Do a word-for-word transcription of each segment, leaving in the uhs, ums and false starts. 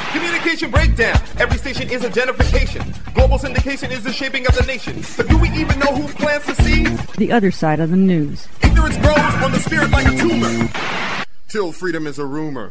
Communication breakdown. Every station is a gentrification. Global syndication is the shaping of the nation. But do we even know who plants the seed? The other side of the news. Ignorance grows on the spirit like a tumor. Till freedom is a rumor.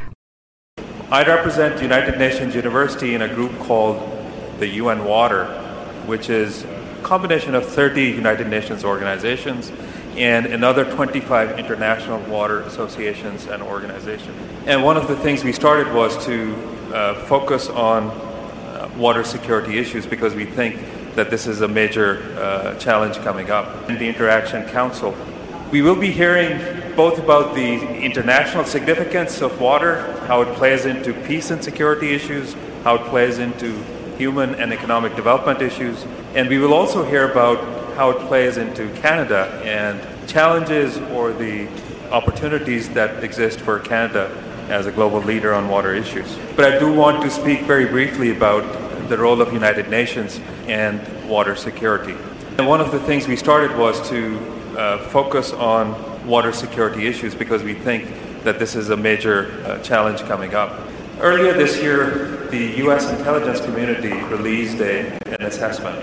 I represent United Nations University in a group called the U N Water, which is a combination of thirty United Nations organizations and another twenty-five international water associations and organizations. And one of the things we started was to uh, focus on uh, water security issues because we think that this is a major uh, challenge coming up. In the Interaction Council, we will be hearing both about the international significance of water, how it plays into peace and security issues, how it plays into human and economic development issues, and we will also hear about how it plays into Canada and challenges or the opportunities that exist for Canada as a global leader on water issues. But I do want to speak very briefly about the role of United Nations and water security. And one of the things we started was to uh, focus on water security issues because we think that this is a major uh, challenge coming up. Earlier this year, the U S intelligence community released a, an assessment,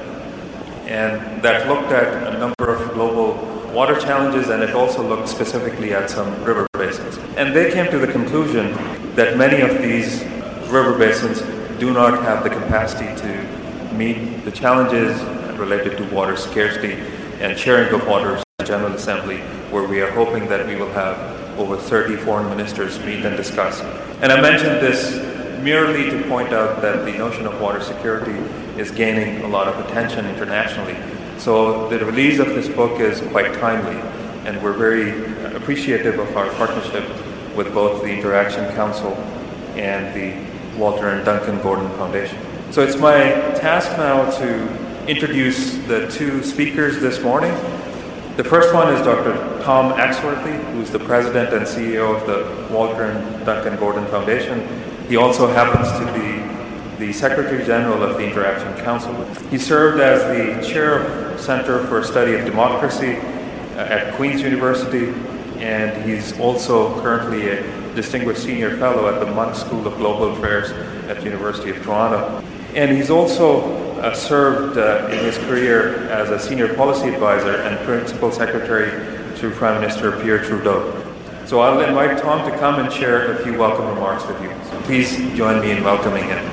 and that looked at a number of global water challenges, and it also looked specifically at some river basins. And they came to the conclusion that many of these river basins do not have the capacity to meet the challenges related to water scarcity and sharing of water in General Assembly, where we are hoping that we will have over thirty foreign ministers meet and discuss. And I mentioned this merely to point out that the notion of water security is gaining a lot of attention internationally. So the release of this book is quite timely, and we're very appreciative of our partnership with both the Interaction Council and the Walter and Duncan Gordon Foundation. So it's my task now to introduce the two speakers this morning. The first one is Doctor Tom Axworthy, who's the president and C E O of the Walter and Duncan Gordon Foundation. He also happens to be the Secretary General of the Interaction Council. He served as the chair of Center for Study of Democracy at Queen's University, and he's also currently a Distinguished Senior Fellow at the Munk School of Global Affairs at the University of Toronto. And he's also uh, served uh, in his career as a Senior Policy Advisor and Principal Secretary to Prime Minister Pierre Trudeau. So I'll invite Tom to come and share a few welcome remarks with you. So please join me in welcoming him.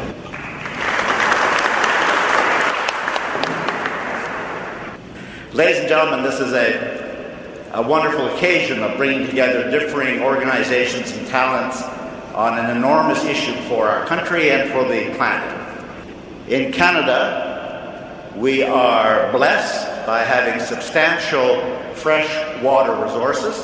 Ladies and gentlemen, this is a, a wonderful occasion of bringing together differing organizations and talents on an enormous issue for our country and for the planet. In Canada, we are blessed by having substantial fresh water resources,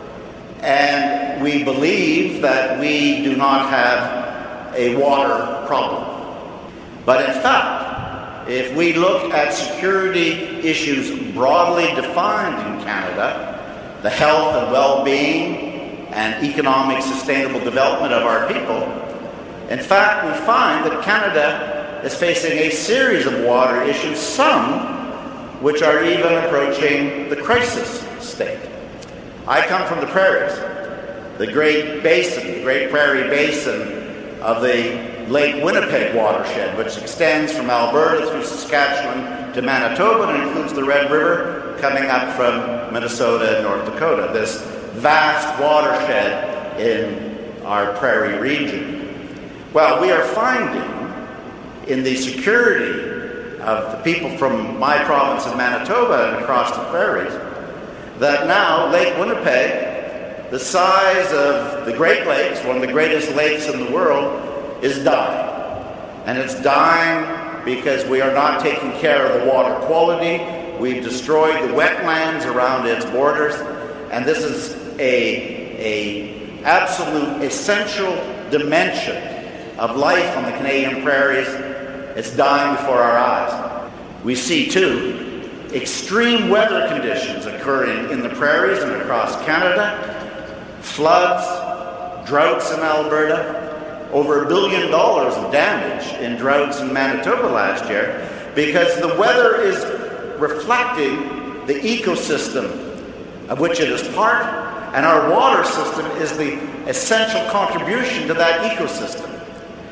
and we believe that we do not have a water problem. But in fact, if we look at security issues broadly defined in Canada, the health and well-being and economic sustainable development of our people, in fact, we find that Canada is facing a series of water issues, some which are even approaching the crisis state. I come from the prairies, the Great Basin, the Great Prairie Basin of the Lake Winnipeg watershed, which extends from Alberta through Saskatchewan to Manitoba and includes the Red River coming up from Minnesota and North Dakota, this vast watershed in our prairie region. Well, we are finding in the security of the people from my province of Manitoba and across the prairies that now Lake Winnipeg, the size of the Great Lakes, one of the greatest lakes in the world, is dying. And it's dying because we are not taking care of the water quality. We've destroyed the wetlands around its borders, and this is a, a absolute essential dimension of life on the Canadian prairies. It's dying before our eyes. We see, too, extreme weather conditions occurring in the prairies and across Canada, floods, droughts in Alberta, over a billion dollars of damage in droughts in Manitoba last year because the weather is reflecting the ecosystem of which it is part, and our water system is the essential contribution to that ecosystem.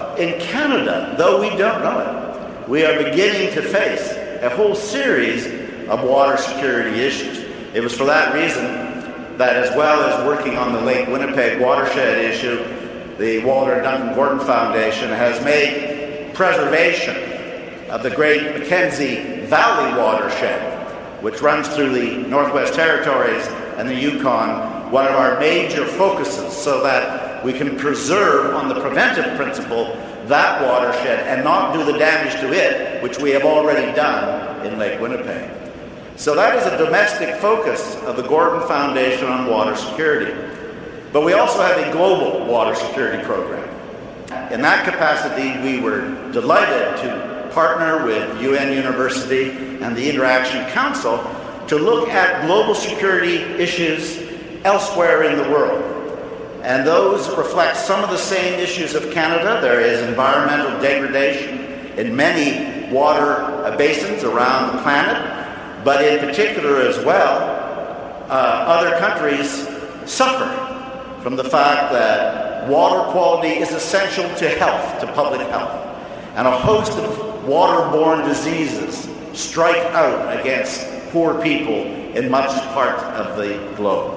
In Canada, though we don't know it, we are beginning to face a whole series of water security issues. It was for that reason that, as well as working on the Lake Winnipeg watershed issue, the Walter and Duncan Gordon Foundation has made preservation of the great Mackenzie Valley watershed, which runs through the Northwest Territories and the Yukon, one of our major focuses, so that we can preserve on the preventive principle that watershed and not do the damage to it, which we have already done in Lake Winnipeg. So that is a domestic focus of the Gordon Foundation on water security. But we also have a global water security program. In that capacity, we were delighted to partner with U N University and the Interaction Council to look at global security issues elsewhere in the world. And those reflect some of the same issues of Canada. There is environmental degradation in many water basins around the planet, but in particular as well, uh, other countries suffer from the fact that water quality is essential to health, to public health. And a host of waterborne diseases strike out against poor people in much part of the globe.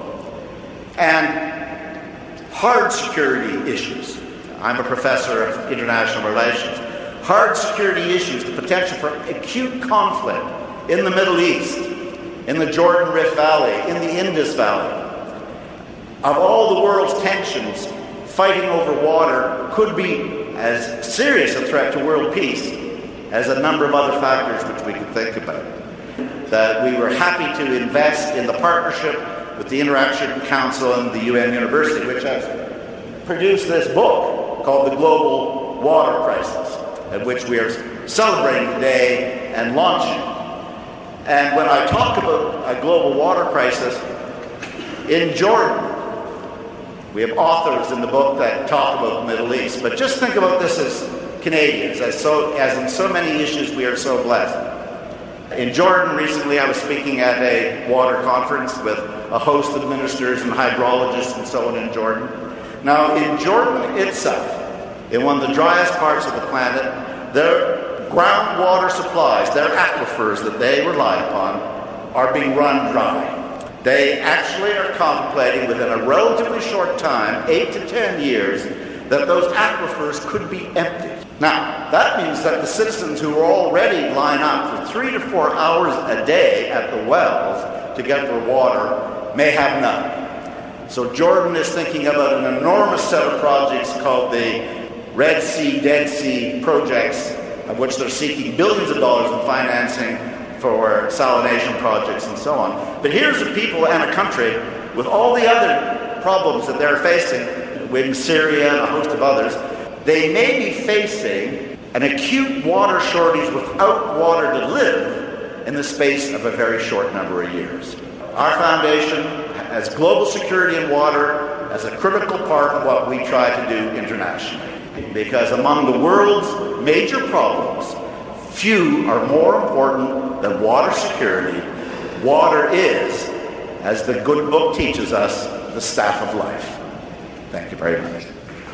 And hard security issues. I'm a professor of international relations. Hard security issues, the potential for acute conflict in the Middle East, in the Jordan Rift Valley, in the Indus Valley. Of all the world's tensions, fighting over water could be as serious a threat to world peace as a number of other factors which we could think about. That we were happy to invest in the partnership with the Interaction Council and the U N University, which has produced this book called The Global Water Crisis, at which we are celebrating today and launching. And when I talk about a global water crisis, in Jordan, we have authors in the book that talk about the Middle East, but just think about this as Canadians, as, so, as in so many issues we are so blessed. In Jordan recently, I was speaking at a water conference with a host of ministers and hydrologists and so on in Jordan. Now, in Jordan itself, in one of the driest parts of the planet, their groundwater supplies, their aquifers that they rely upon, are being run dry. They actually are contemplating within a relatively short time, eight to ten years, that those aquifers could be emptied. Now, that means that the citizens who are already line up for three to four hours a day at the wells to get their water may have none. So Jordan is thinking about an enormous set of projects called the Red Sea, Dead Sea projects, of which they're seeking billions of dollars in financing for salination projects and so on. But here's a people and a country with all the other problems that they're facing, with Syria and a host of others. They may be facing an acute water shortage without water to live in the space of a very short number of years. Our foundation has global security in water as a critical part of what we try to do internationally. Because among the world's major problems, few are more important than water security. Water is, as the good book teaches us, the staff of life. Thank you very much.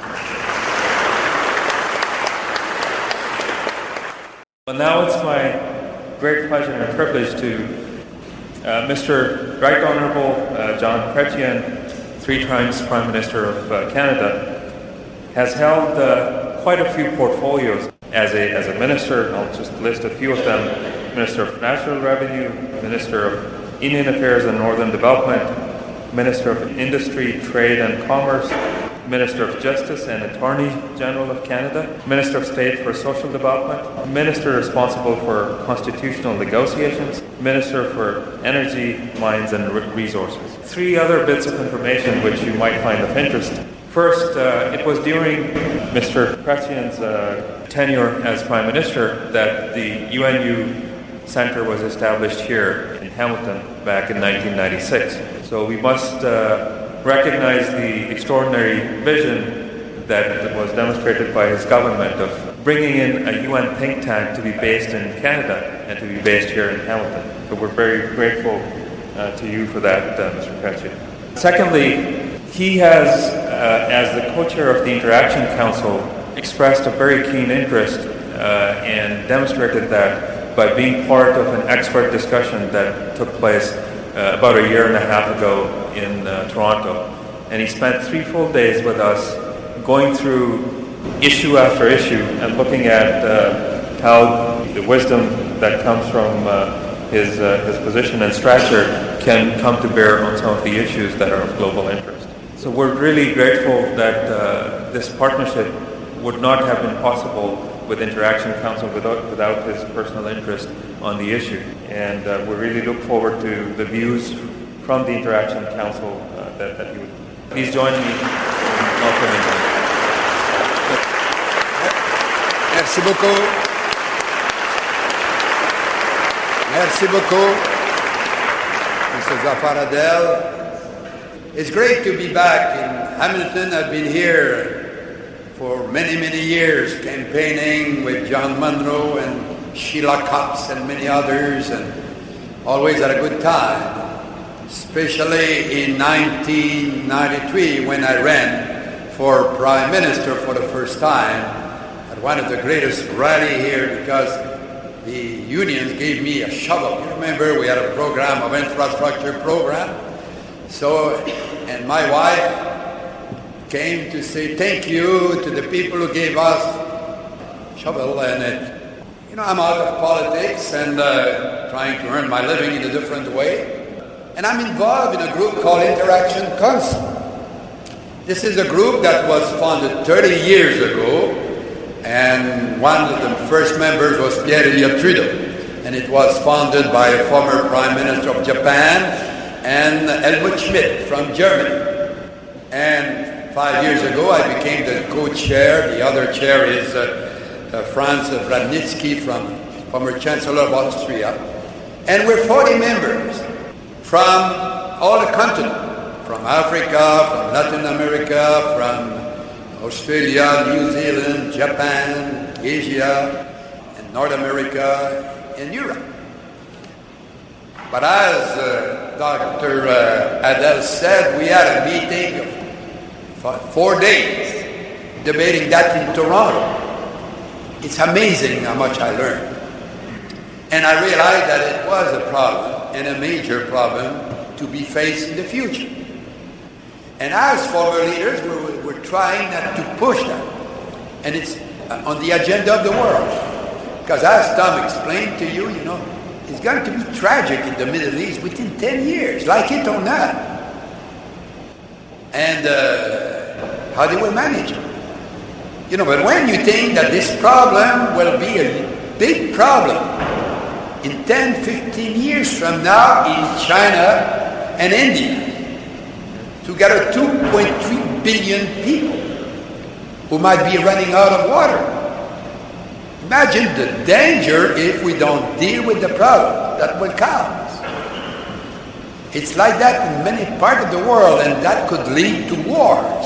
Well, now it's my great pleasure and privilege to uh, Mister Right Honourable uh, John Chrétien, three times Prime Minister of uh, Canada, has held uh, quite a few portfolios as a as a minister. I'll just list a few of them: Minister of National Revenue, Minister of Indian Affairs and Northern Development, Minister of Industry, Trade and Commerce, Minister of Justice and Attorney General of Canada, Minister of State for Social Development, Minister responsible for constitutional negotiations, Minister for Energy, Mines and Resources. Three other bits of information which you might find of interest. First, uh, it was during Mister Chrétien's uh, tenure as Prime Minister that the U N U Centre was established here in Hamilton back in nineteen ninety-six. So we must uh, recognize the extraordinary vision that was demonstrated by his government of bringing in a U N think tank to be based in Canada and to be based here in Hamilton. So we're very grateful uh, to you for that, uh, Mister Chrétien. Secondly, he has, uh, as the co-chair of the Interaction Council, expressed a very keen interest uh, and demonstrated that by being part of an expert discussion that took place uh, about a year and a half ago in uh, Toronto. And he spent three full days with us going through issue after issue and looking at uh, how the wisdom that comes from uh, his, uh, his position and stature can come to bear on some of the issues that are of global interest. So we're really grateful that uh, this partnership would not have been possible with Interaction Council without, without his personal interest on the issue. And uh, we really look forward to the views from the Interaction Council uh, that, that he would. Please join me in welcoming him. Merci beaucoup. Merci beaucoup, Mister Zafaradel. It's great to be back in Hamilton. I've been here for many, many years, campaigning with John Munro and Sheila Copps and many others, and always had a good time, especially in nineteen ninety-three when I ran for Prime Minister for the first time at one of the greatest rally here, because the unions gave me a shovel. You remember we had a program of infrastructure program. So, and my wife came to say thank you to the people who gave us shovel. And it, you know, I'm out of politics and uh, trying to earn my living in a different way. And I'm involved in a group called Interaction Council. This is a group that was founded thirty years ago. And one of the first members was Pierre Elliott Trudeau, and it was founded by a former Prime Minister of Japan and Helmut Schmidt from Germany. And five years ago I became the co-chair. The other chair is uh, uh, Franz Wradnicki, from former Chancellor of Austria. And we're forty members from all the continent, from Africa, from Latin America, from Australia, New Zealand, Japan, Asia, and North America, and Europe. But as uh, Doctor Uh, Adel said, we had a meeting of four days debating that in Toronto. It's amazing how much I learned. And I realized that it was a problem, and a major problem, to be faced in the future. And as former leaders, we're, we're trying not to push that. And it's on the agenda of the world. Because as Tom explained to you, you know, it's going to be tragic in the Middle East within ten years, like it or not. And uh, how they will manage it. You know, but when you think that this problem will be a big problem in ten, fifteen years from now in China and India, together two point three billion people who might be running out of water. Imagine the danger if we don't deal with the problem that will cause. It's like that in many parts of the world, and that could lead to wars.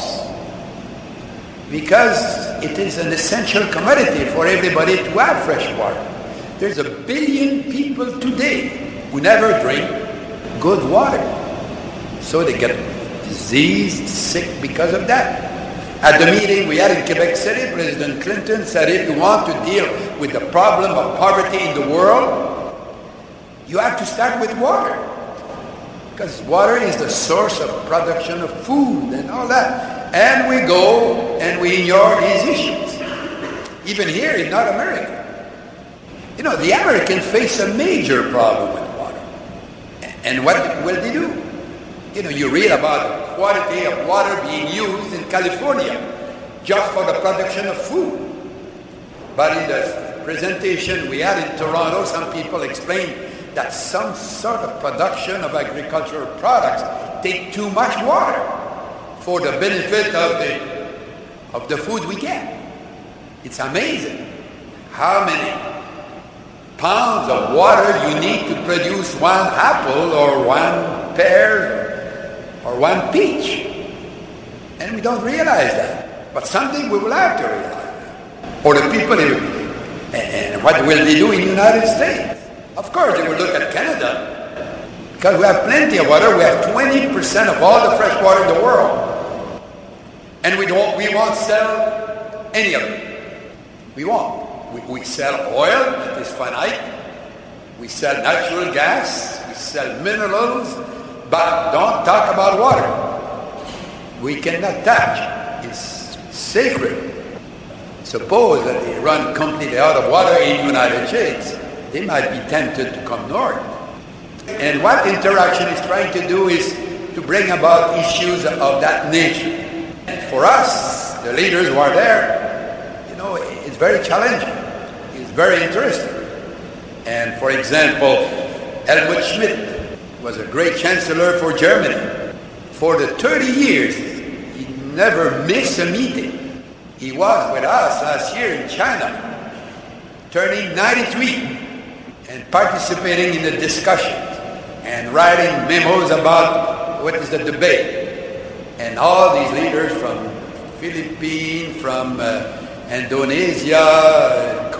Because it is an essential commodity for everybody to have fresh water. There's a billion people today who never drink good water. So they get diseased, sick because of that. At the meeting we had in Quebec City, President Clinton said if you want to deal with the problem of poverty in the world, you have to start with water. Because water is the source of production of food and all that. And we go and we ignore these issues. Even here in North America. You know, the Americans face a major problem with water. And what will they do? You know, you read about the quantity of water being used in California just for the production of food. But in the presentation we had in Toronto, some people explained that some sort of production of agricultural products take too much water for the benefit of the, of the food we get. It's amazing how many pounds of water you need to produce one apple or one pear or one peach. And we don't realize that. But someday we will have to realize that. Or the people, who, and what will they do in the United States? Of course, they will look at Canada, because we have plenty of water. We have twenty percent of all the fresh water in the world. And we, don't, we won't sell any of it. We won't. We, we sell oil that is finite. We sell natural gas. We sell minerals. But don't talk about water. We cannot touch. It's sacred. Suppose that they run completely out of water in the United States, they might be tempted to come north. And what Interaction is trying to do is to bring about issues of that nature. And for us, the leaders who are there, you know, it's very challenging. It's very interesting. And for example, Helmut Schmidt was a great chancellor for Germany. For the thirty years, he never missed a meeting. He was with us last year in China, turning ninety-three, and participating in the discussions and writing memos about what is the debate. And all these leaders from Philippines, from uh, Indonesia,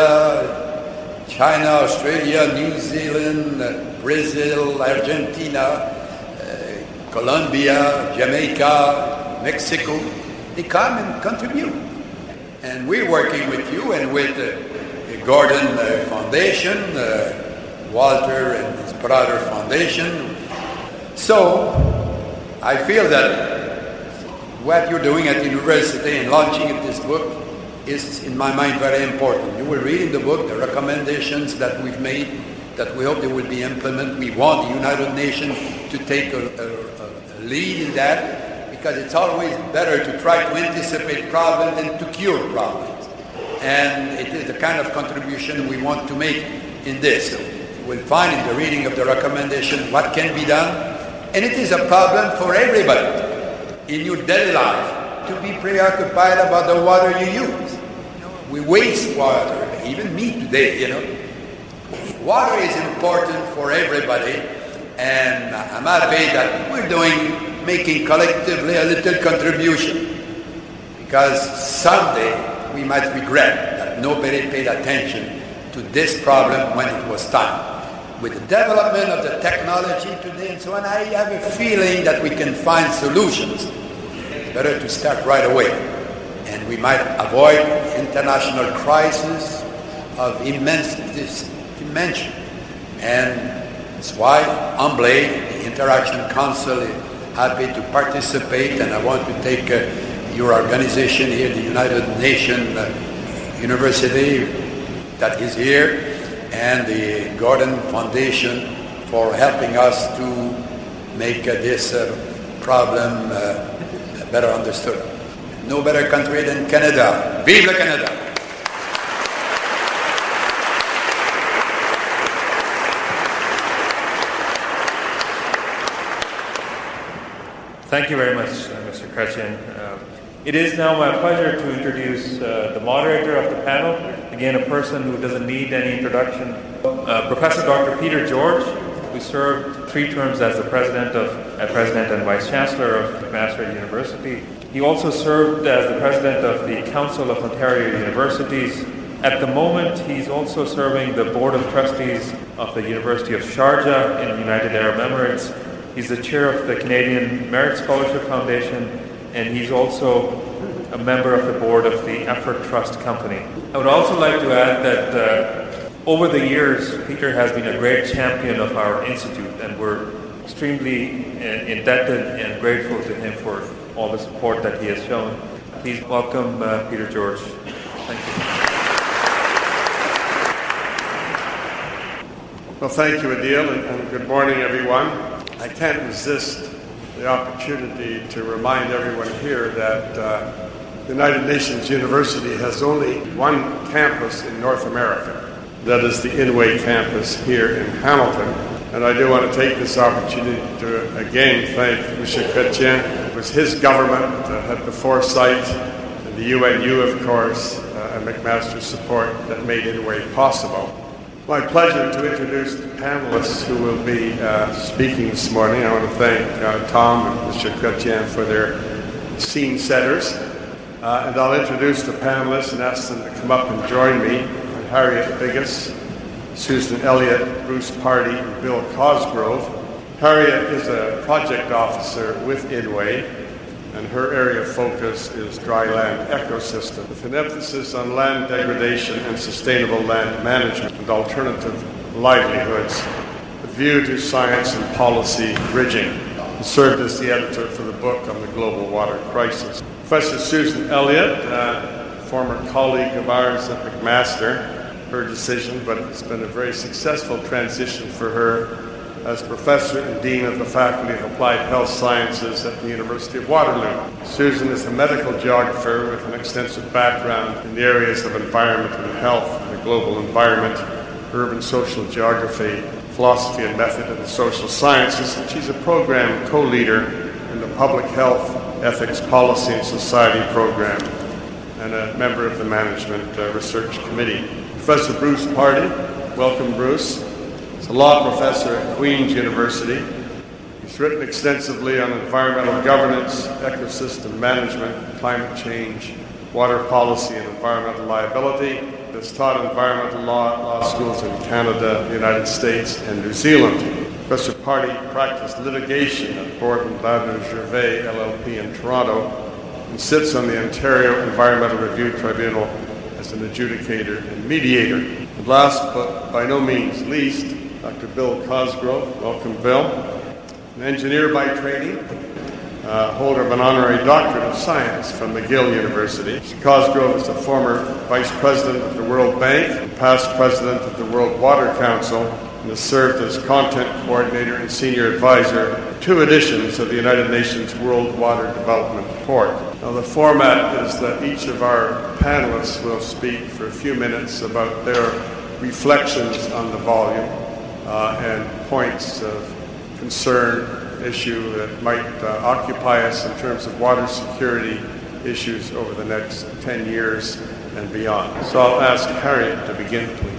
Korea, China, Australia, New Zealand, uh, Brazil, Argentina, uh, Colombia, Jamaica, Mexico, they come and contribute. And we're working with you and with the uh, Gordon uh, Foundation, uh, Walter and his brother Foundation. So I feel that what you're doing at the university and launching this book is, in my mind, very important. You will read in the book the recommendations that we've made, that we hope they will be implemented. We want the United Nations to take a, a, a lead in that, because it's always better to try to anticipate problems than to cure problems. And it is the kind of contribution we want to make in this. So you will find in the reading of the recommendation what can be done. And it is a problem for everybody in your daily life to be preoccupied about the water you use. You know, we waste water, even me today, you know. Water is important for everybody, and I'm happy that we're doing, making collectively a little contribution, because someday we might regret that nobody paid attention to this problem when it was time. With the development of the technology today and so on, I have a feeling that we can find solutions. It's better to start right away, and we might avoid international crisis of immense dimension. And that's why humbly the Interaction Council is happy to participate, and I want to take uh, your organization here, the United Nations uh, University that is here, and the Gordon Foundation for helping us to make uh, this uh, problem uh, better understood. No better country than Canada. Vive le Canada! Thank you very much, uh, Mister Chrétien. Uh, it is now my pleasure to introduce uh, the moderator of the panel, again a person who doesn't need any introduction, uh, Professor Doctor Peter George, who served three terms as the president of uh, president and vice chancellor of McMaster University. He also served as the president of the Council of Ontario Universities. At the moment, he's also serving the board of trustees of the University of Sharjah in the United Arab Emirates. He's the chair of the Canadian Merit Scholarship Foundation, and he's also a member of the board of the Effort Trust Company. I would also like to add that uh, over the years, Peter has been a great champion of our institute, and we're extremely uh, indebted and grateful to him for all the support that he has shown. Please welcome uh, Peter George. Thank you. Well, thank you, Adil, and, and good morning, everyone. I can't resist the opportunity to remind everyone here that uh, the United Nations University has only one campus in North America. That is the Inouye campus here in Hamilton. And I do want to take this opportunity to again thank Mister Chrétien. It was his government that had the foresight, and the U N U, of course, uh, and McMaster's support that made Inouye possible. My pleasure to introduce the panelists who will be uh, speaking this morning. I want to thank uh, Tom and Mister Chrétien for their scene setters. Uh, and I'll introduce the panelists and ask them to come up and join me. Harriet Biggis, Susan Elliott, Bruce Pardy, and Bill Cosgrove. Harriet is a project officer with Inouye, and her area of focus is dry land ecosystem, with an emphasis on land degradation and sustainable land management and alternative livelihoods, with view to science and policy bridging. He served as the editor for the book on the global water crisis. Professor Susan Elliott, uh, former colleague of ours at McMaster, her decision, but it's been a very successful transition for her as Professor and Dean of the Faculty of Applied Health Sciences at the University of Waterloo. Susan is a medical geographer with an extensive background in the areas of environment and health, and the global environment, urban social geography, philosophy and method in the social sciences, and she's a program co-leader in the Public Health, Ethics, Policy and Society program, and a member of the Management uh, Research Committee. Professor Bruce Pardy, welcome Bruce. He's a law professor at Queen's University. He's written extensively on environmental governance, ecosystem management, climate change, water policy, and environmental liability. Has taught environmental law at law schools in Canada, the United States, and New Zealand. Professor Pardy practiced litigation at Borden Ladner Gervais L L P in Toronto and sits on the Ontario Environmental Review Tribunal as an adjudicator and mediator. And last but by no means least, Doctor Bill Cosgrove. Welcome, Bill. An engineer by training, uh, holder of an honorary doctorate of science from McGill University. Mister Cosgrove is a former vice president of the World Bank and past president of the World Water Council, and has served as content coordinator and senior advisor to two editions of the United Nations World Water Development Report. Now, the format is that each of our panelists will speak for a few minutes about their reflections on the volume uh, and points of concern, issue that might uh, occupy us in terms of water security issues over the next ten years and beyond. So I'll ask Harriet to begin, please.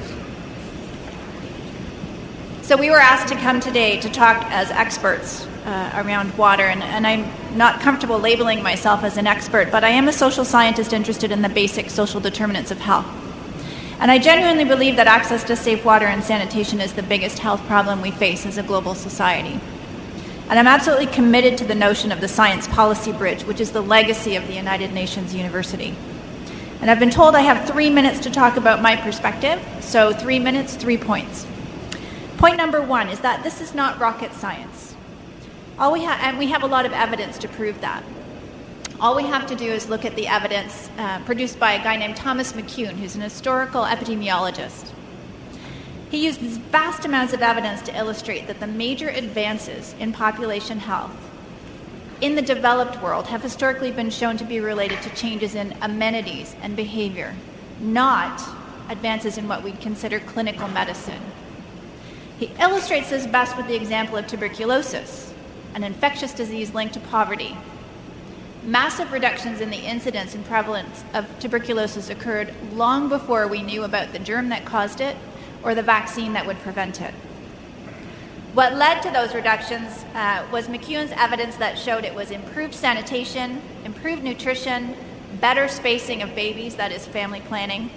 So we were asked to come today to talk as experts uh, around water, and, and I'm not comfortable labeling myself as an expert, but I am a social scientist interested in the basic social determinants of health. And I genuinely believe that access to safe water and sanitation is the biggest health problem we face as a global society. And I'm absolutely committed to the notion of the science policy bridge, which is the legacy of the United Nations University. And I've been told I have three minutes to talk about my perspective, so three minutes, three points. Point number one is that this is not rocket science. All we ha- and we have a lot of evidence to prove that. All we have to do is look at the evidence uh, produced by a guy named Thomas McCune, who's an historical epidemiologist. He used vast amounts of evidence to illustrate that the major advances in population health in the developed world have historically been shown to be related to changes in amenities and behavior, not advances in what we'd consider clinical medicine. He illustrates this best with the example of tuberculosis, an infectious disease linked to poverty. Massive reductions in the incidence and prevalence of tuberculosis occurred long before we knew about the germ that caused it or the vaccine that would prevent it. What led to those reductions uh, was McCune's evidence that showed it was improved sanitation, improved nutrition, better spacing of babies, that is family planning.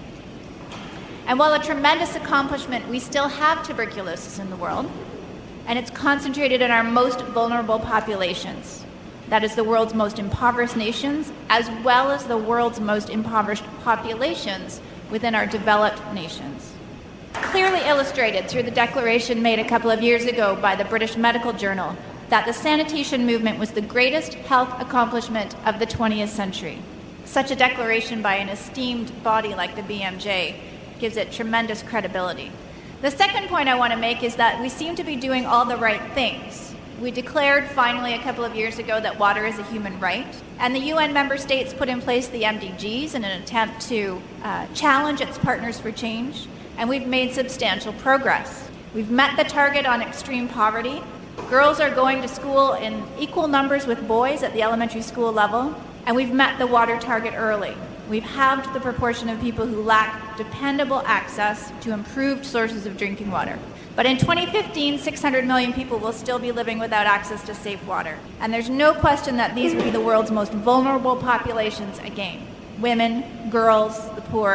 And while a tremendous accomplishment, we still have tuberculosis in the world, and it's concentrated in our most vulnerable populations. That is the world's most impoverished nations, as well as the world's most impoverished populations within our developed nations. Clearly illustrated through the declaration made a couple of years ago by the British Medical Journal that the sanitation movement was the greatest health accomplishment of the twentieth century. Such a declaration by an esteemed body like the B M J gives it tremendous credibility. The second point I want to make is that we seem to be doing all the right things. We declared finally a couple of years ago that water is a human right, and the U N member states put in place the M D Gs in an attempt to uh, challenge its partners for change, and we've made substantial progress. We've met the target on extreme poverty. Girls are going to school in equal numbers with boys at the elementary school level, and we've met the water target early. We've halved the proportion of people who lack dependable access to improved sources of drinking water. But in twenty fifteen, six hundred million people will still be living without access to safe water. And there's no question that these will be the world's most vulnerable populations again. Women, girls, the poor.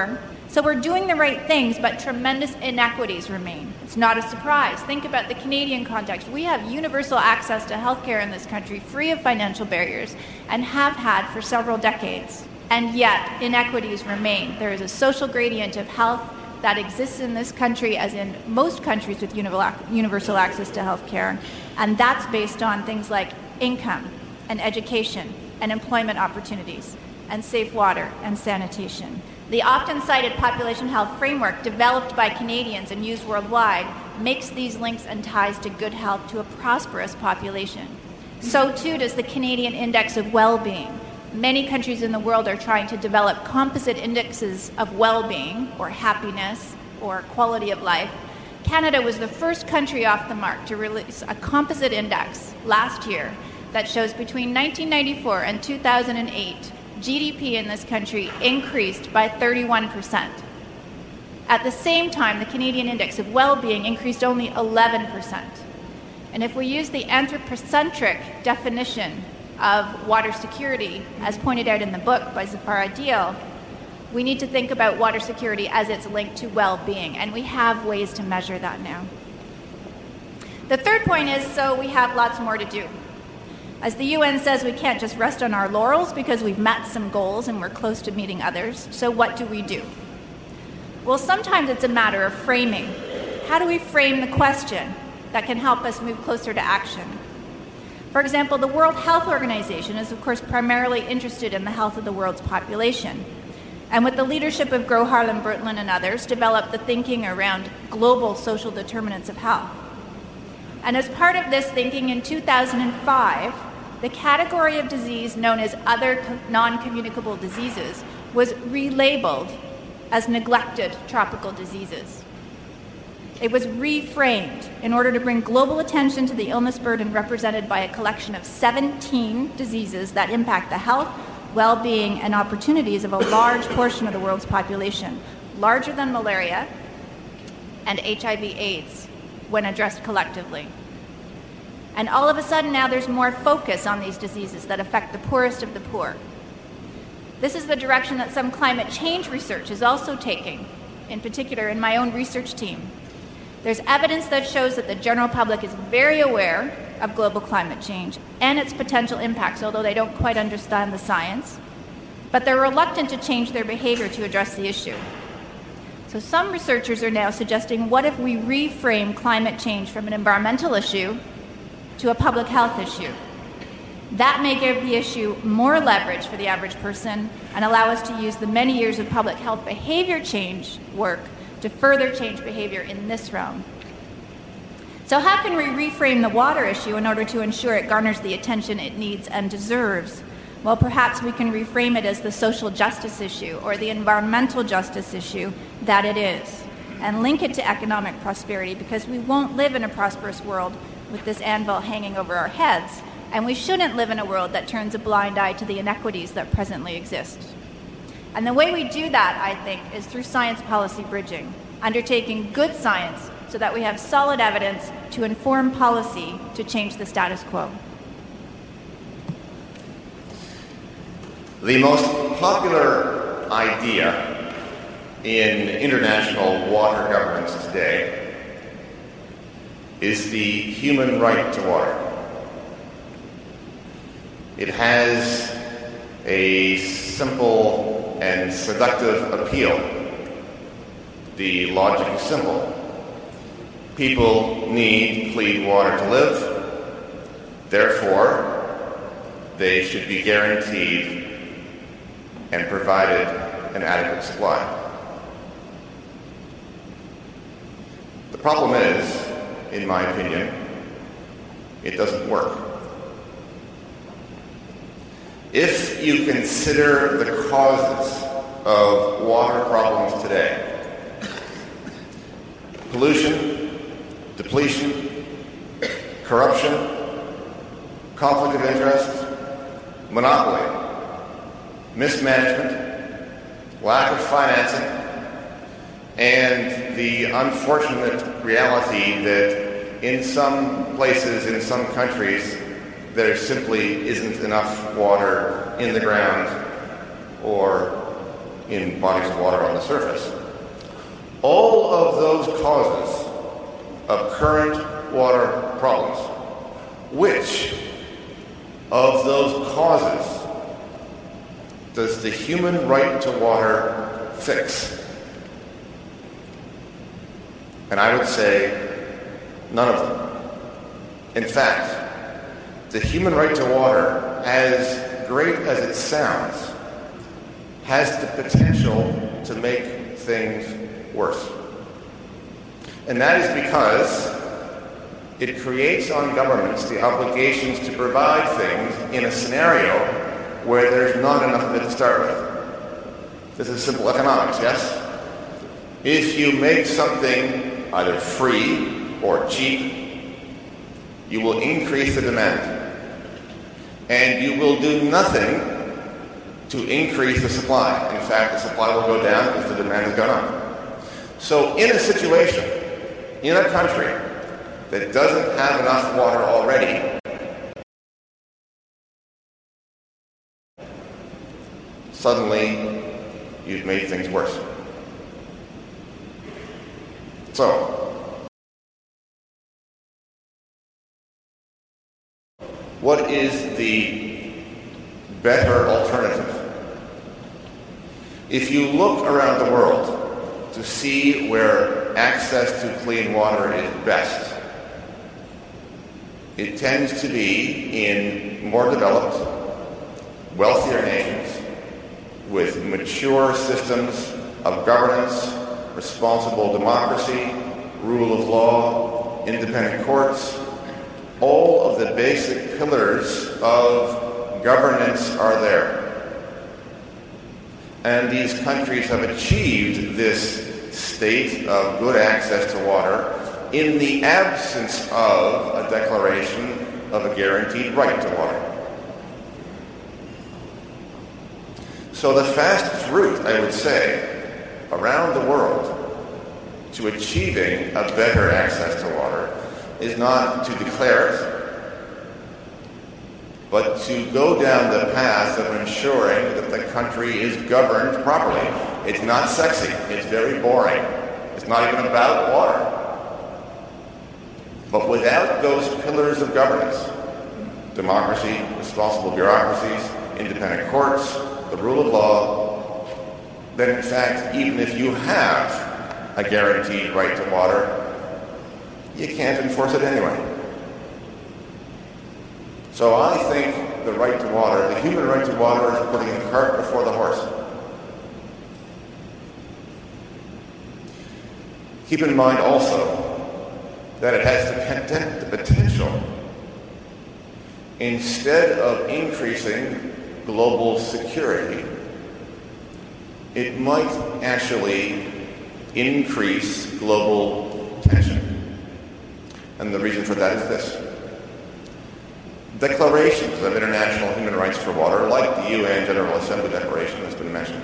So we're doing the right things, but tremendous inequities remain. It's not a surprise. Think about the Canadian context. We have universal access to healthcare in this country, free of financial barriers, and have had for several decades. And yet, inequities remain. There is a social gradient of health that exists in this country, as in most countries with universal access to healthcare, and that's based on things like income and education and employment opportunities and safe water and sanitation. The often cited population health framework developed by Canadians and used worldwide makes these links and ties to good health to a prosperous population. So too does the Canadian Index of Well-Being. Many countries in the world are trying to develop composite indexes of well-being or happiness or quality of life. Canada was the first country off the mark to release a composite index last year that shows between nineteen ninety-four and two thousand eight, G D P in this country increased by thirty-one percent. At the same time, the Canadian Index of Well-Being increased only eleven percent. And if we use the anthropocentric definition of water security, as pointed out in the book by Zafar Adil, we need to think about water security as it's linked to well-being, and we have ways to measure that now. The third point is, so we have lots more to do. As the U N says, we can't just rest on our laurels because we've met some goals and we're close to meeting others. So what do we do? Well, sometimes it's a matter of framing. How do we frame the question that can help us move closer to action? For example, the World Health Organization is, of course, primarily interested in the health of the world's population. And with the leadership of Gro Harlem Brundtland and others, developed the thinking around global social determinants of health. And as part of this thinking, in two thousand five, the category of disease known as other non-communicable diseases was relabeled as neglected tropical diseases. It was reframed in order to bring global attention to the illness burden represented by a collection of seventeen diseases that impact the health, well-being, and opportunities of a large portion of the world's population, larger than malaria and H I V AIDS when addressed collectively. And all of a sudden now there's more focus on these diseases that affect the poorest of the poor. This is the direction that some climate change research is also taking, in particular in my own research team. There's evidence that shows that the general public is very aware of global climate change and its potential impacts, although they don't quite understand the science, but they're reluctant to change their behavior to address the issue. So some researchers are now suggesting, what if we reframe climate change from an environmental issue to a public health issue? That may give the issue more leverage for the average person and allow us to use the many years of public health behavior change work to further change behavior in this realm. So how can we reframe the water issue in order to ensure it garners the attention it needs and deserves? Well, perhaps we can reframe it as the social justice issue or the environmental justice issue that it is, and link it to economic prosperity, because we won't live in a prosperous world with this anvil hanging over our heads, and we shouldn't live in a world that turns a blind eye to the inequities that presently exist. And the way we do that, I think, is through science policy bridging, undertaking good science so that we have solid evidence to inform policy to change the status quo. The most popular idea in international water governance today is the human right to water. It has a simple and seductive appeal. The logic is simple. People need clean water to live. Therefore, they should be guaranteed and provided an adequate supply. The problem is, in my opinion, it doesn't work. If you consider the causes of water problems today, pollution, depletion, corruption, conflict of interest, monopoly, mismanagement, lack of financing, and the unfortunate reality that in some places, in some countries, there simply isn't enough water in the ground or in bodies of water on the surface. All of those causes of current water problems, which of those causes does the human right to water fix? And I would say none of them. In fact, the human right to water, as great as it sounds, has the potential to make things worse. And that is because it creates on governments the obligations to provide things in a scenario where there's not enough of it to start with. This is simple economics, yes? If you make something either free or cheap, you will increase the demand. And you will do nothing to increase the supply. In fact, the supply will go down because the demand has gone up. So in a situation, in a country that doesn't have enough water already, suddenly you've made things worse. So, what is the better alternative? If you look around the world to see where access to clean water is best, it tends to be in more developed, wealthier nations with mature systems of governance, responsible democracy, rule of law, independent courts. All of the basic pillars of governance are there. And these countries have achieved this state of good access to water in the absence of a declaration of a guaranteed right to water. So the fastest route, I would say, around the world to achieving a better access to water is not to declare it, but to go down the path of ensuring that the country is governed properly. It's not sexy. It's very boring. It's not even about water. But without those pillars of governance, democracy, responsible bureaucracies, independent courts, the rule of law, then in fact, even if you have a guaranteed right to water, you can't enforce it anyway. So I think the right to water, the human right to water, is putting the cart before the horse. Keep in mind also that it has the, the potential, instead of increasing global security, it might actually increase global tension. And the reason for that is this. Declarations of international human rights for water, like the U N General Assembly Declaration has been mentioned,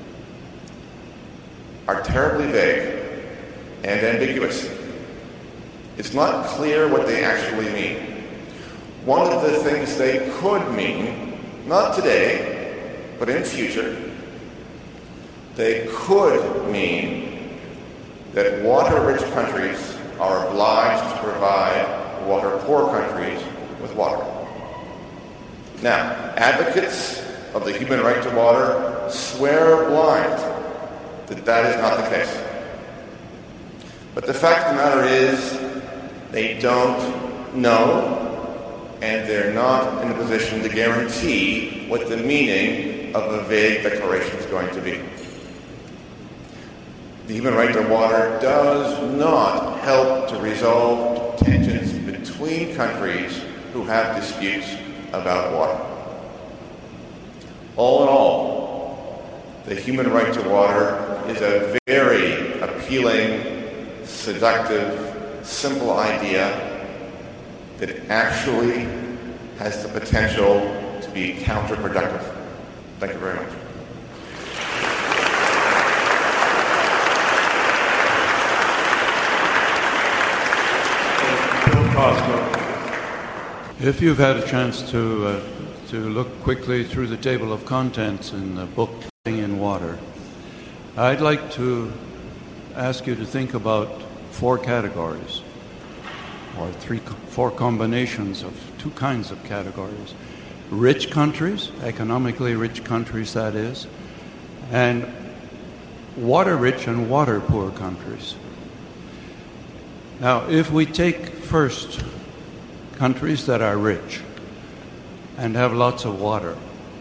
are terribly vague and ambiguous. It's not clear what they actually mean. One of the things they could mean, not today, but in future, they could mean that water-rich countries are obliged to provide water-poor countries with water. Now, advocates of the human right to water swear blind that that is not the case. But the fact of the matter is, they don't know, and they're not in a position to guarantee what the meaning of a vague declaration is going to be. The human right to water does not help to resolve tensions between countries who have disputes about water. All in all, the human right to water is a very appealing, seductive, simple idea that actually has the potential to be counterproductive. Thank you very much. If you've had a chance to uh, to look quickly through the table of contents in the book in Water, I'd like to ask you to think about four categories, or three, four combinations of two kinds of categories. Rich countries, economically rich countries that is, and water-rich and water-poor countries. Now, if we take first countries that are rich and have lots of water,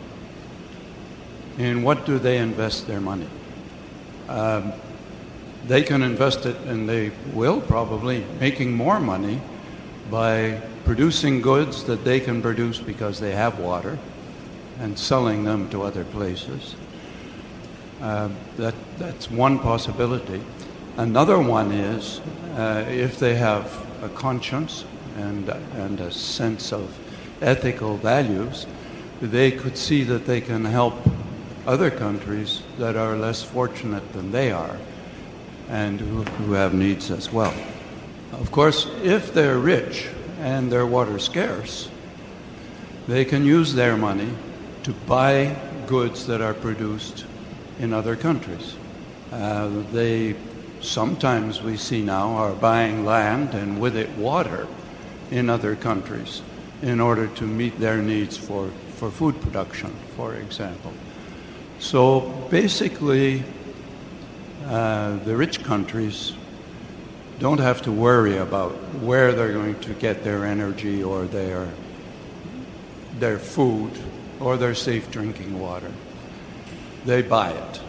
in what do they invest their money? Um, they can invest it, and they will probably, making more money by producing goods that they can produce because they have water and selling them to other places. Uh, that, that's one possibility. Another one is uh, if they have a conscience and, and a sense of ethical values, they could see that they can help other countries that are less fortunate than they are and who, who have needs as well. Of course, if they're rich and their water scarce, they can use their money to buy goods that are produced in other countries. Uh, they sometimes, we see now, are buying land and with it water in other countries in order to meet their needs for, for food production, for example. So basically, uh, the rich countries don't have to worry about where they're going to get their energy or their, their food or their safe drinking water. They buy it.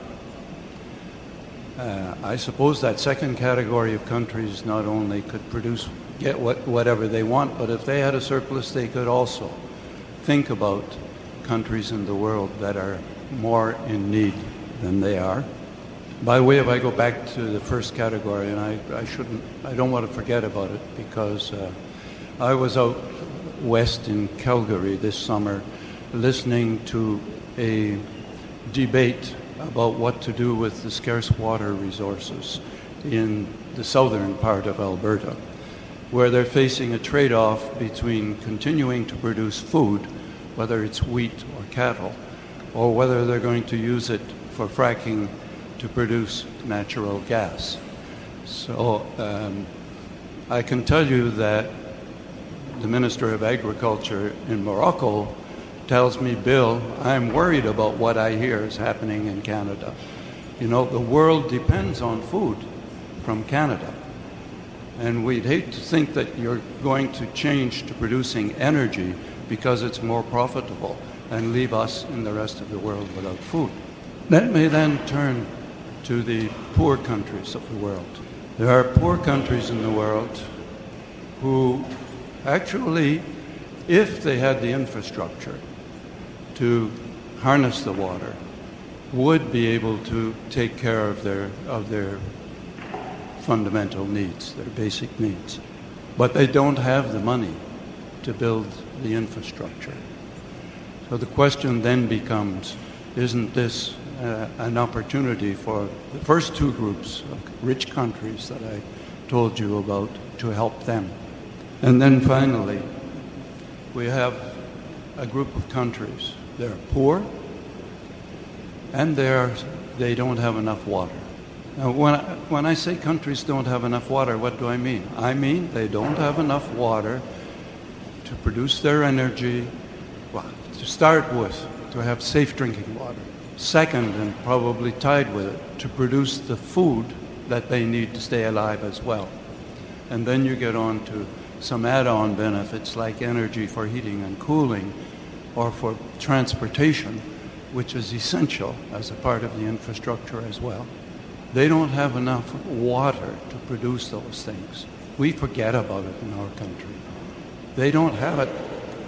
Uh, I suppose that second category of countries not only could produce, get what, whatever they want, but if they had a surplus, they could also think about countries in the world that are more in need than they are. By the way, if I go back to the first category, and I, I shouldn't, I don't want to forget about it, because uh, I was out west in Calgary this summer listening to a debate about what to do with the scarce water resources in the southern part of Alberta, where they're facing a trade-off between continuing to produce food, whether it's wheat or cattle, or whether they're going to use it for fracking to produce natural gas. So um, I can tell you that the Minister of Agriculture in Morocco tells me, Bill, I'm worried about what I hear is happening in Canada. You know, the world depends on food from Canada. And we'd hate to think that you're going to change to producing energy because it's more profitable and leave us in the rest of the world without food. Let me then turn to the poor countries of the world. There are poor countries in the world who actually, if they had the infrastructure to harness the water, would be able to take care of their of their fundamental needs, their basic needs. But they don't have the money to build the infrastructure. So the question then becomes, isn't this uh, an opportunity for the first two groups of rich countries that I told you about to help them? And then finally, we have a group of countries. They're poor, and they're, they don't have enough water. Now, when I, when I say countries don't have enough water, what do I mean? I mean they don't have enough water to produce their energy, well, to start with, to have safe drinking water. Second, and probably tied with it, to produce the food that they need to stay alive as well. And then you get on to some add-on benefits like energy for heating and cooling, or for transportation, which is essential as a part of the infrastructure as well. They don't have enough water to produce those things. We forget about it in our country. They don't have it.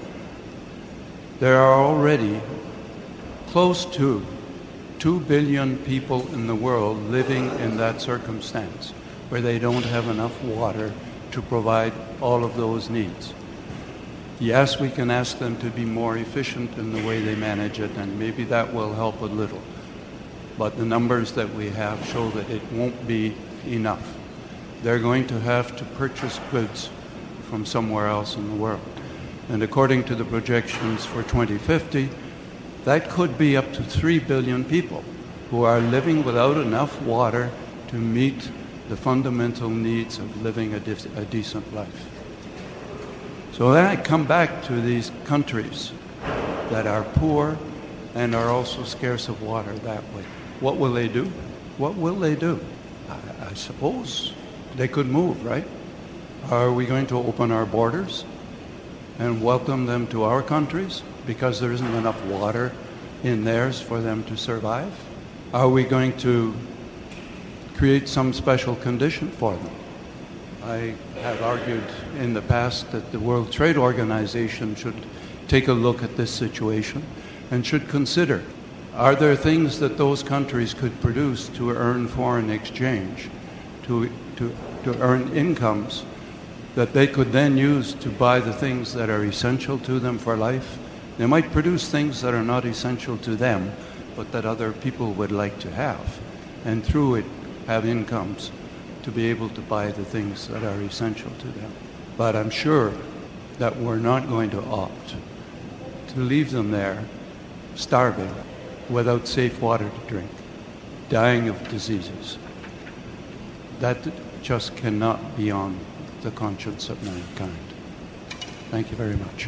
There are already close to two billion people in the world living in that circumstance, where they don't have enough water to provide all of those needs. Yes, we can ask them to be more efficient in the way they manage it, and maybe that will help a little. But the numbers that we have show that it won't be enough. They're going to have to purchase goods from somewhere else in the world. And according to the projections for twenty fifty, that could be up to three billion people who are living without enough water to meet the fundamental needs of living a, de- a decent life. So then I come back to these countries that are poor and are also scarce of water that way. What will they do? What will they do? I, I suppose they could move, right? Are we going to open our borders and welcome them to our countries because there isn't enough water in theirs for them to survive? Are we going to create some special condition for them? I have argued in the past that the World Trade Organization should take a look at this situation and should consider, are there things that those countries could produce to earn foreign exchange, to, to, to earn incomes that they could then use to buy the things that are essential to them for life? They might produce things that are not essential to them, but that other people would like to have, and through it have incomes to be able to buy the things that are essential to them. But I'm sure that we're not going to opt to leave them there starving without safe water to drink, dying of diseases. That just cannot be on the conscience of mankind. Thank you very much.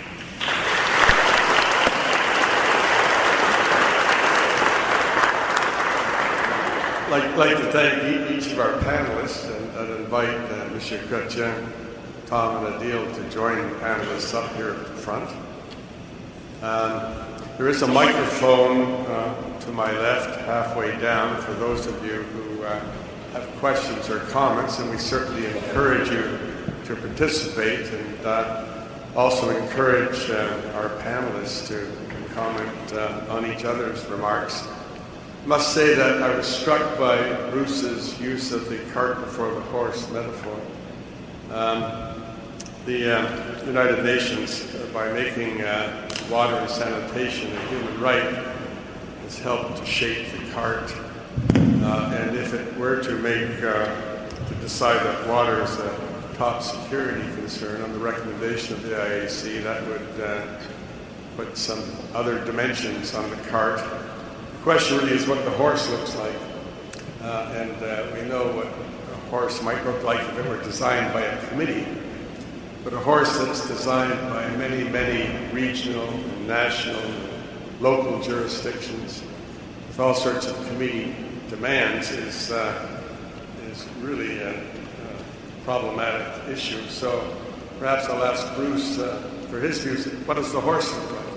I'd like to thank each of our panelists and, and invite uh, Mister Chrétien, Tom, and Adil to join the panelists up here at the front. Um, there is a microphone uh, to my left, halfway down, for those of you who uh, have questions or comments, and we certainly encourage you to participate and uh, also encourage uh, our panelists to comment uh, on each other's remarks. I must say that I was struck by Bruce's use of the cart before the horse metaphor. Um, the uh, United Nations, uh, by making uh, water and sanitation a human right, has helped to shape the cart. Uh, and if it were to make, uh, to decide that water is a top security concern on the recommendation of the I A C, that would uh, put some other dimensions on the cart. The question really is what the horse looks like. Uh, and uh, we know what a horse might look like if it were designed by a committee. But a horse that's designed by many, many regional and national and local jurisdictions with all sorts of committee demands is, uh, is really a, a problematic issue. So perhaps I'll ask Bruce uh, for his views. What does the horse look like?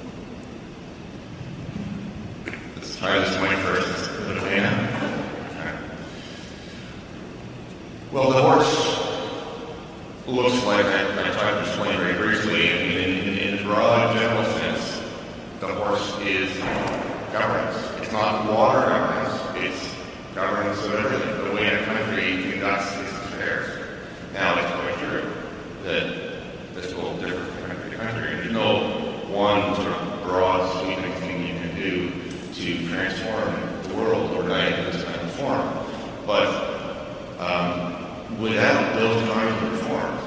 Let's try this point first. Is it okay now? Okay. Well, the horse looks like, I, I tried to explain very briefly, I mean, in, in, in a broad general sense, the horse is governance. It's not water governance, it's governance of everything, the way a country conducts its affairs. Now, it's quite true that this will differ from country to country, and there's no one sort of broad sweeping thing you can do to transform the world or guide it in this kind of form. But um, without those kinds of reforms,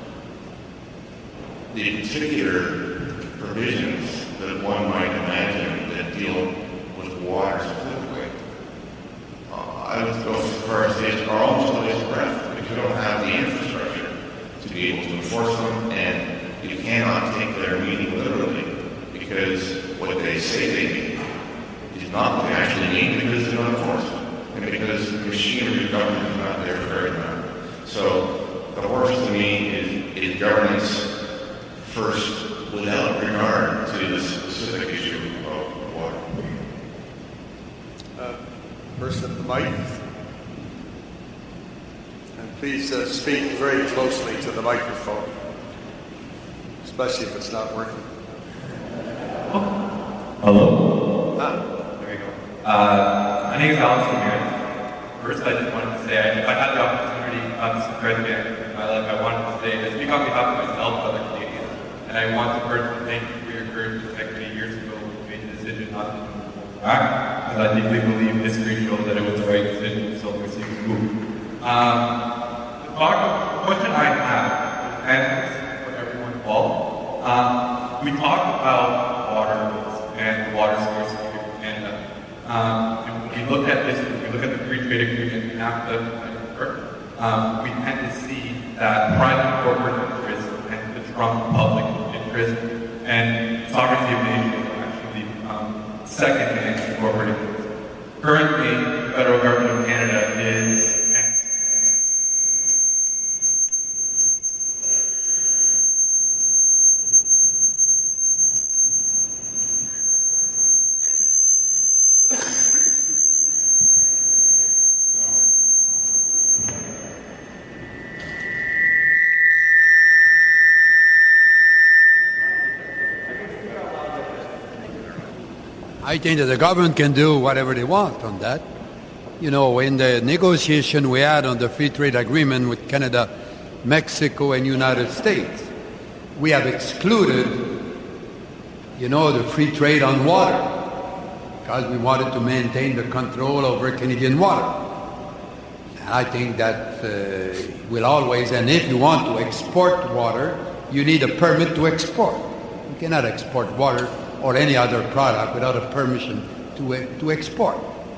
the particular provisions that one might imagine that deal with water specifically, uh, I would go as far as they are almost a waste of breath because you don't have the infrastructure to be able to enforce them, and you cannot take their meaning literally because what they say they mean is not what they actually mean because they're not enforced and because the machinery of government is not there for everyone. So the horse to me is, is governance first without regard to the specific issue of water. Uh, person at the mic. And please uh, speak very closely to the microphone, especially if it's not working. Hello. Ah. There you go. Uh, my name is Alex Ramirez. First, I just wanted to say I, I had the opportunity on this president in my life. I wanted to say to speak on behalf of myself and other Canadians. And I want to personally thank you for your courage to protect me years ago when you made the decision not to move back. Because I deeply believe history shows that it was the right decision, so we're seeing the move. Um, the, talk, the question I have, and for everyone involved, um, we talk about water bills and water scarcity in Canada. Um, if we look at this, if we look at the free trade agreement, NAFTA, um, we tend to see that private corporate interests tend to trump public interest, and sovereignty of nations is actually um, second to corporate interests. Currently, the federal government of Canada is I think that the government can do whatever they want on that. You know, in the negotiation we had on the free trade agreement with Canada, Mexico, and United States, we have excluded, you know, the free trade on water because we wanted to maintain the control over Canadian water. And I think that uh, will always, and if you want to export water, you need a permit to export. You cannot export water or any other product without a permission to, uh, to export.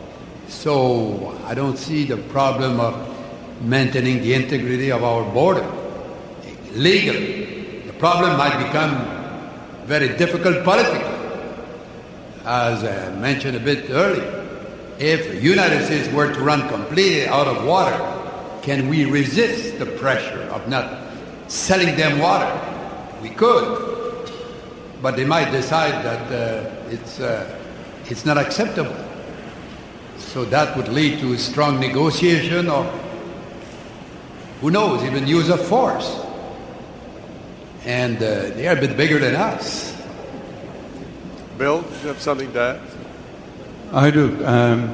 So I don't see the problem of maintaining the integrity of our border legally. The problem might become very difficult politically. As I mentioned a bit earlier, if the United States were to run completely out of water, can we resist the pressure of not selling them water? We could. But they might decide that uh, it's, uh, it's not acceptable. So that would lead to a strong negotiation or, who knows, even use of force. And uh, they are a bit bigger than us. Bill, do you have something to add? I do. Um,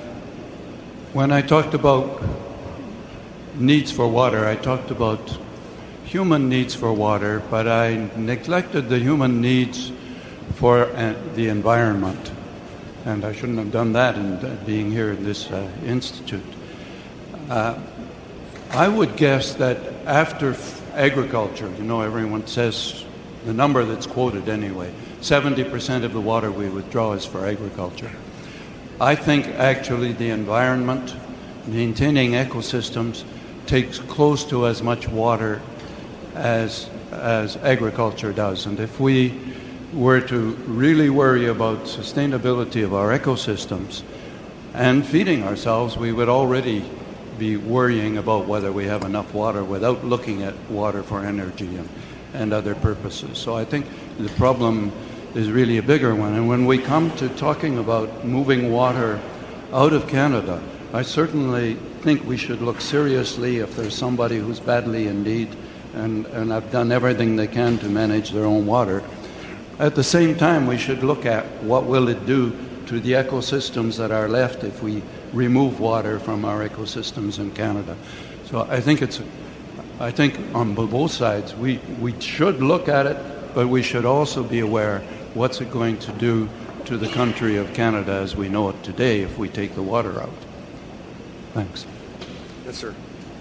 when I talked about needs for water, I talked about human needs for water, but I neglected the human needs for uh, the environment. And I shouldn't have done that in uh, being here in this uh, institute. Uh, I would guess that after f- agriculture, you know, everyone says the number that's quoted anyway, seventy percent of the water we withdraw is for agriculture. I think actually the environment, maintaining ecosystems, takes close to as much water as as agriculture does. And if we were to really worry about sustainability of our ecosystems and feeding ourselves, we would already be worrying about whether we have enough water without looking at water for energy and, and other purposes. So I think the problem is really a bigger one. And when we come to talking about moving water out of Canada, I certainly think we should look seriously if there's somebody who's badly in need and, and have done everything they can to manage their own water. At the same time, we should look at what will it do to the ecosystems that are left if we remove water from our ecosystems in Canada. So I think it's, I think on both sides, we, we should look at it, but we should also be aware what's it going to do to the country of Canada as we know it today if we take the water out. Thanks. Yes, sir.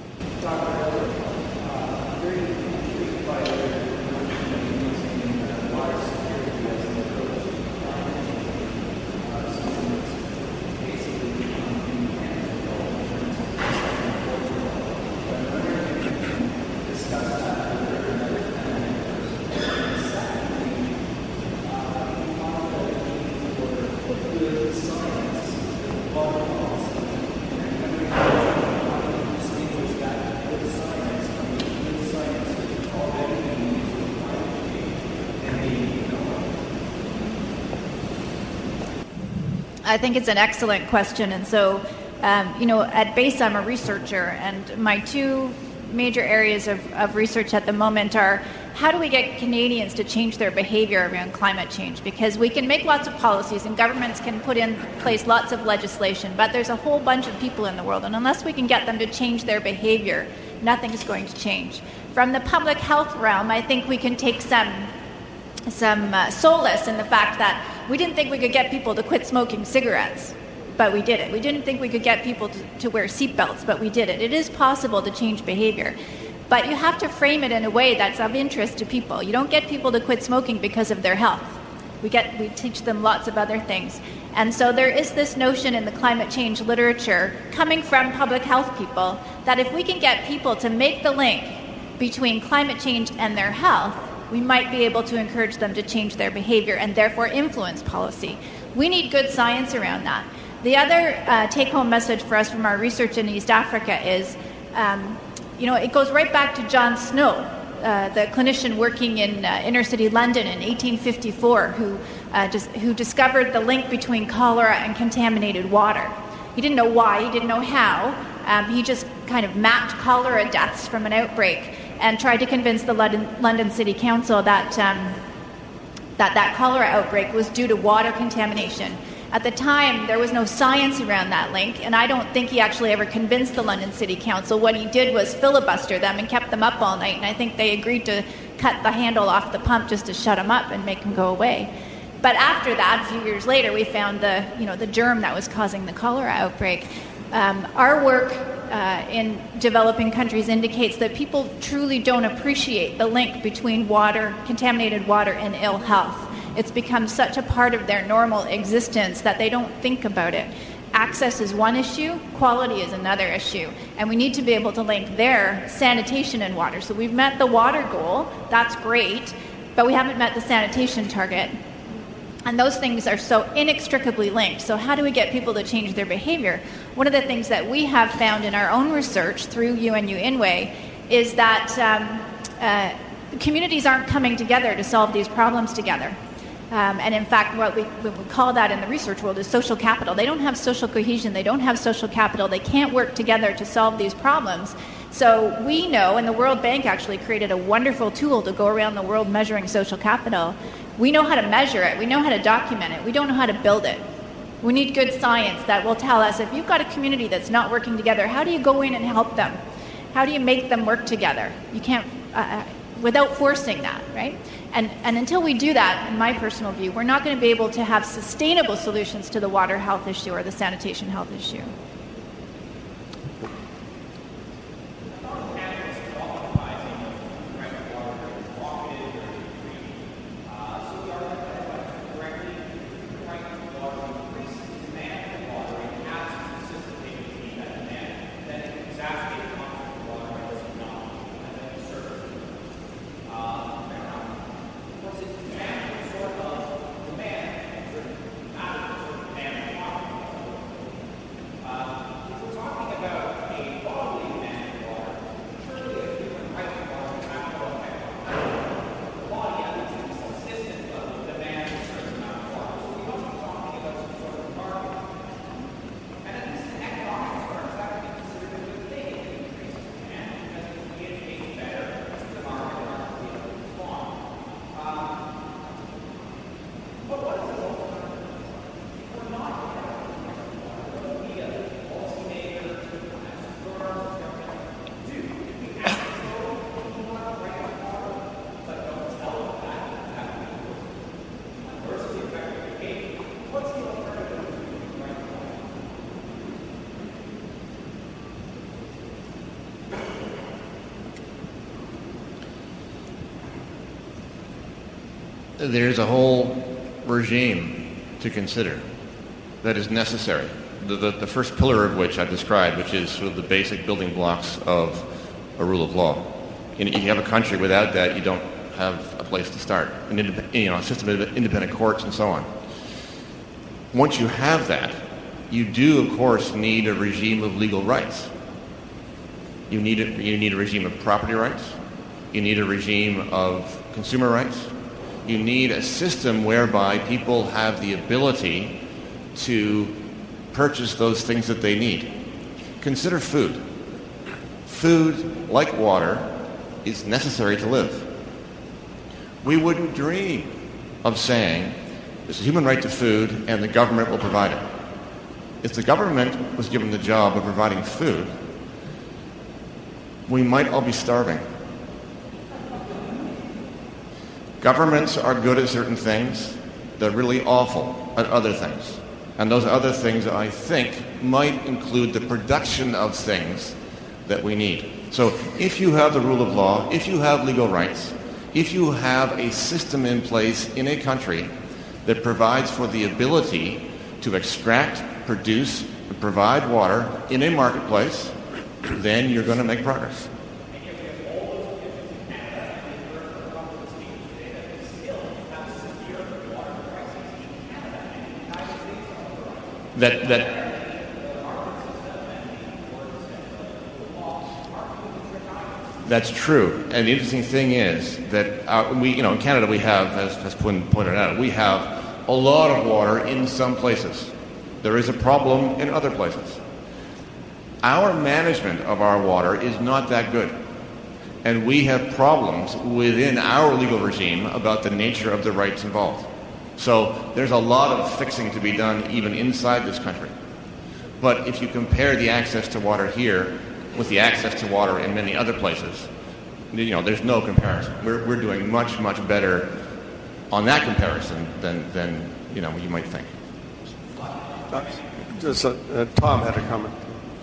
I think it's an excellent question. And so, um, you know, at base, I'm a researcher, and my two major areas of, of research at the moment are how do we get Canadians to change their behavior around climate change? Because we can make lots of policies and governments can put in place lots of legislation, but there's a whole bunch of people in the world, and unless we can get them to change their behavior, nothing's going to change. From the public health realm, I think we can take some some uh, solace in the fact that we didn't think we could get people to quit smoking cigarettes, but we did it. We didn't think we could get people to, to wear seatbelts, but we did it. It is possible to change behavior, but you have to frame it in a way that's of interest to people. You don't get people to quit smoking because of their health. We get we teach them lots of other things. And so there is this notion in the climate change literature coming from public health people that if we can get people to make the link between climate change and their health, we might be able to encourage them to change their behavior and therefore influence policy. We need good science around that. The other uh, take-home message for us from our research in East Africa is, um, you know, it goes right back to John Snow, uh, the clinician working in uh, inner-city London in eighteen fifty-four, who uh, just, who discovered the link between cholera and contaminated water. He didn't know why, he didn't know how. Um, he just kind of mapped cholera deaths from an outbreak and tried to convince the London, London City Council that, um, that that cholera outbreak was due to water contamination. At the time, there was no science around that link, and I don't think he actually ever convinced the London City Council. What he did was filibuster them and kept them up all night, and I think they agreed to cut the handle off the pump just to shut them up and make them go away. But after that, a few years later, we found the, you know, the germ that was causing the cholera outbreak. Um, our work uh, in developing countries indicates that people truly don't appreciate the link between water, contaminated water, and ill health. It's become such a part of their normal existence that they don't think about it. Access is one issue, quality is another issue, and we need to be able to link their sanitation and water. So we've met the water goal, that's great, but we haven't met the sanitation target. And those things are so inextricably linked. So how do we get people to change their behavior? One of the things that we have found in our own research through U N U INWE is that um, uh, communities aren't coming together to solve these problems together. Um, and in fact, what we, what we call that in the research world is social capital. They don't have social cohesion, they don't have social capital, they can't work together to solve these problems. So we know, and the World Bank actually created a wonderful tool to go around the world measuring social capital. We know how to measure it, we know how to document it, we don't know how to build it. We need good science that will tell us if you've got a community that's not working together, how do you go in and help them? How do you make them work together? You can't, uh, without forcing that, right? And, and until we do that, in my personal view, we're not going to be able to have sustainable solutions to the water health issue or the sanitation health issue. There's a whole regime to consider that is necessary. The, the, the first pillar of which I've described, which is sort of the basic building blocks of a rule of law. And if you have a country without that, you don't have a place to start. An indep- you know, a system of independent courts and so on. Once you have that, you do, of course, need a regime of legal rights. You need a, you need a regime of property rights. You need a regime of consumer rights. You need a system whereby people have the ability to purchase those things that they need. Consider food. Food, like water, is necessary to live. We wouldn't dream of saying there's a human right to food and the government will provide it. If the government was given the job of providing food, we might all be starving. Governments are good at certain things. They're really awful at other things. And those other things, I think, might include the production of things that we need. So if you have the rule of law, if you have legal rights, if you have a system in place in a country that provides for the ability to extract, produce, and provide water in a marketplace, then you're going to make progress. That that that's true, and the interesting thing is that uh, we, you know, in Canada we have, as as pointed out, we have a lot of water in some places. There is a problem in other places. Our management of our water is not that good, and we have problems within our legal regime about the nature of the rights involved. So there's a lot of fixing to be done even inside this country. But if you compare the access to water here with the access to water in many other places, you know, there's no comparison. We're we're doing much, much better on that comparison than, than you know, you might think. Uh, just, uh, uh, Tom had a comment.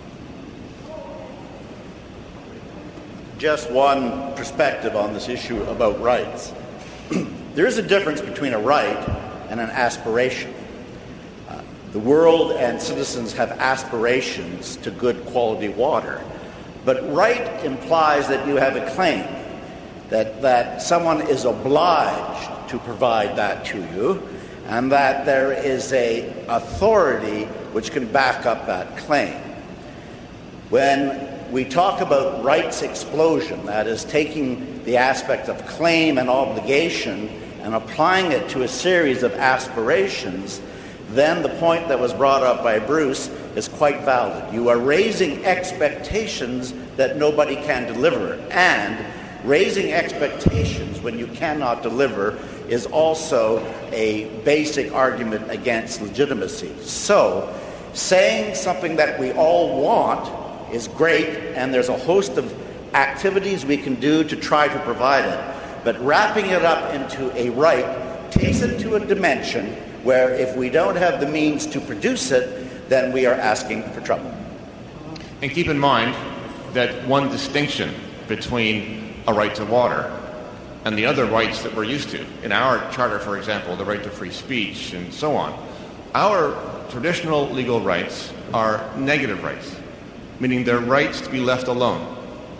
Just one perspective on this issue about rights. There is a difference between a right and an aspiration. Uh, the world and citizens have aspirations to good quality water, but right implies that you have a claim, that, that someone is obliged to provide that to you, and that there is a authority which can back up that claim. When we talk about rights explosion, that is taking the aspect of claim and obligation and applying it to a series of aspirations, then the point that was brought up by Bruce is quite valid. You are raising expectations that nobody can deliver, and raising expectations when you cannot deliver is also a basic argument against legitimacy. So, saying something that we all want is great, and there's a host of activities we can do to try to provide it. But wrapping it up into a right takes it to a dimension where if we don't have the means to produce it, then we are asking for trouble. And keep in mind that one distinction between a right to water and the other rights that we're used to, in our charter, for example, the right to free speech and so on, our traditional legal rights are negative rights, meaning they're rights to be left alone.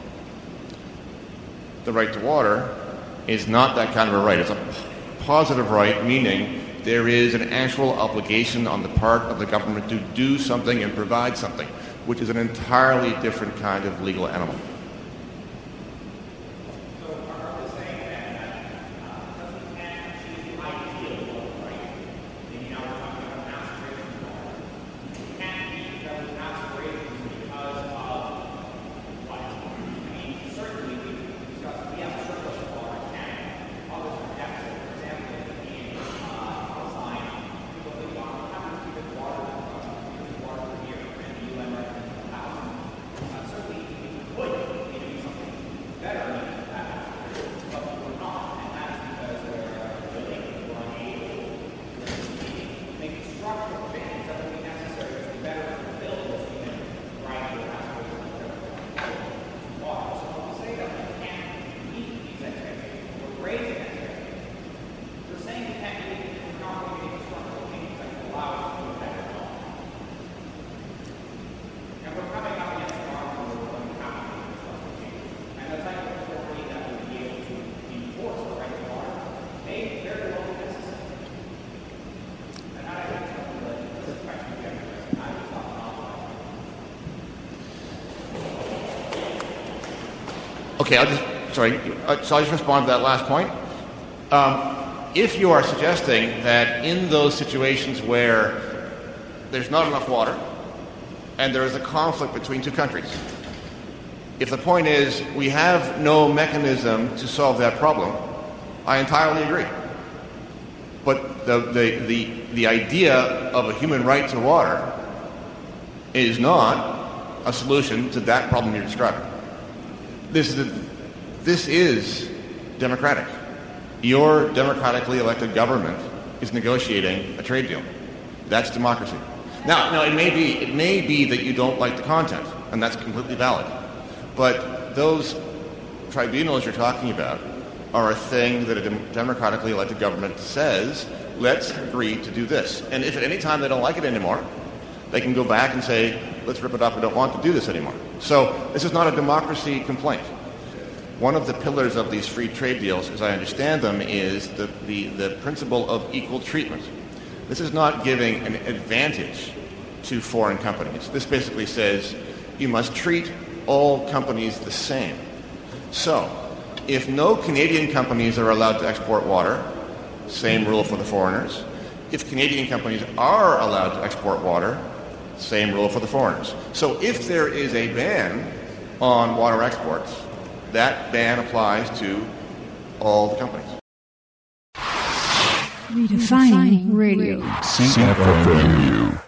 The right to water is not that kind of a right. It's a positive right, meaning there is an actual obligation on the part of the government to do something and provide something, which is an entirely different kind of legal animal. Okay, I'll just, sorry, so I'll just respond to that last point. Um, if you are suggesting that in those situations where there's not enough water and there is a conflict between two countries, if the point is we have no mechanism to solve that problem, I entirely agree. But the, the, the, the idea of a human right to water is not a solution to that problem you're describing. This is, this is democratic. Your democratically elected government is negotiating a trade deal. That's democracy. Now, now it may be it may be that you don't like the content, and that's completely valid. But those tribunals you're talking about are a thing that a dem- democratically elected government says let's agree to do this. And if at any time they don't like it anymore, they can go back and say, let's rip it up, we don't want to do this anymore. So this is not a democracy complaint. One of the pillars of these free trade deals, as I understand them, is the, the, the principle of equal treatment. This is not giving an advantage to foreign companies. This basically says you must treat all companies the same. So, if no Canadian companies are allowed to export water, same rule for the foreigners. If Canadian companies are allowed to export water, same rule for the foreigners. So if there is a ban on water exports, that ban applies to all the companies. Redefining radio. Sync F M U.